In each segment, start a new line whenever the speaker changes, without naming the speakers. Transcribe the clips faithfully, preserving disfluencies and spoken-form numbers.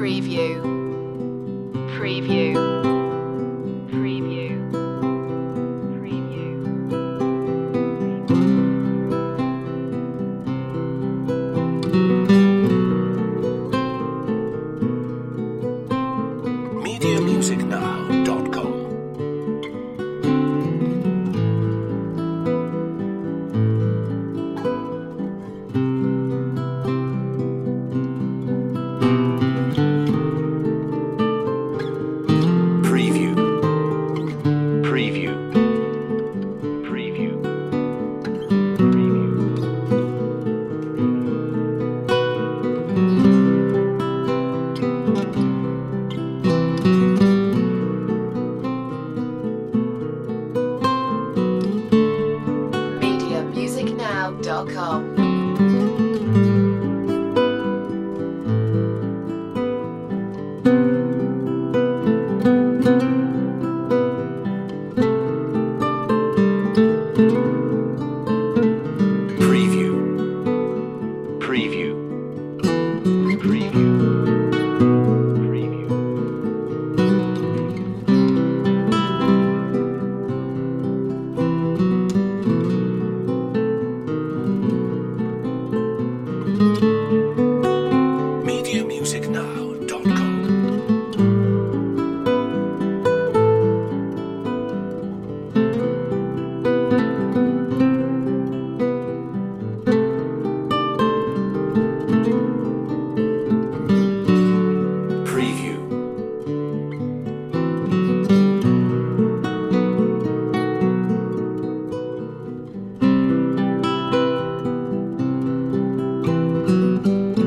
Preview. Preview. Preview. Preview.
media music now dot com. Preview. Preview. Preview.
media music now dot com.
Preview. Preview. Preview. Preview. media music now dot com. Preview.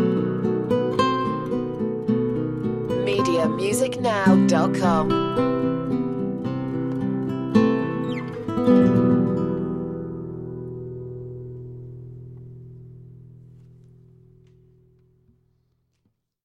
media music now dot com.